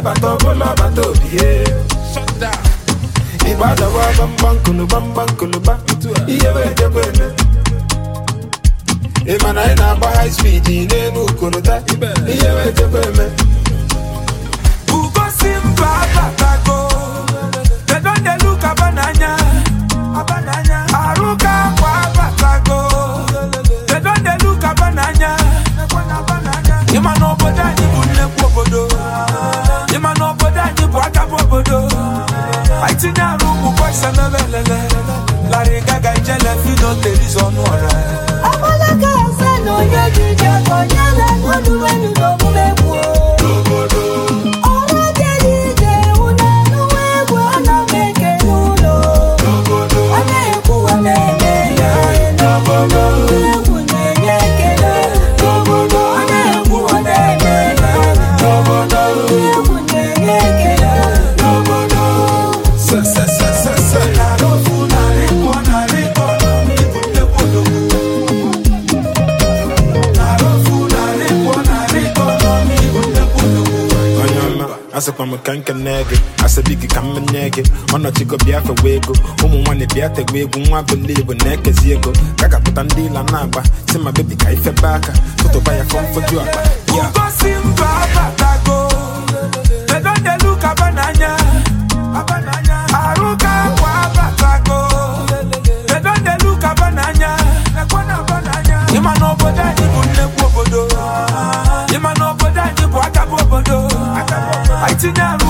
bato bola bato biye. Ibada wa bam kuluba. Iye we jabeme. Imana ina ba high speed ine nu kuluta. Iye we jabeme. Ugo simba batago. They don't they look abananya. Aruka kwa batago. They don't they look abananya. Imano boda ni bunne bodo. Imano boda ni bwaka bodo. Aitina rumu boys and lele. Larry Gaga jele fino television ora. Amalaka sano yedi jako nyala ngodu wenu do mulebu. Ora delije una nuebu ana meke nulo. Ane kuwa meke ya eno. Asa kwa mkanka nege, asa bigi kama nege. Ono chiko biafa wego, mwane biate wego. Mwa believe neke ziego. Kaka kutandila naba, sema baby kaife baka. Toto baya comfort you apa. Ugo simba batago. They don't they look abananya. Aruka kwa batago. They don't they look abananya. Imano boda ni bunne bodo. Imano boda ni bwaka bodo. Aitina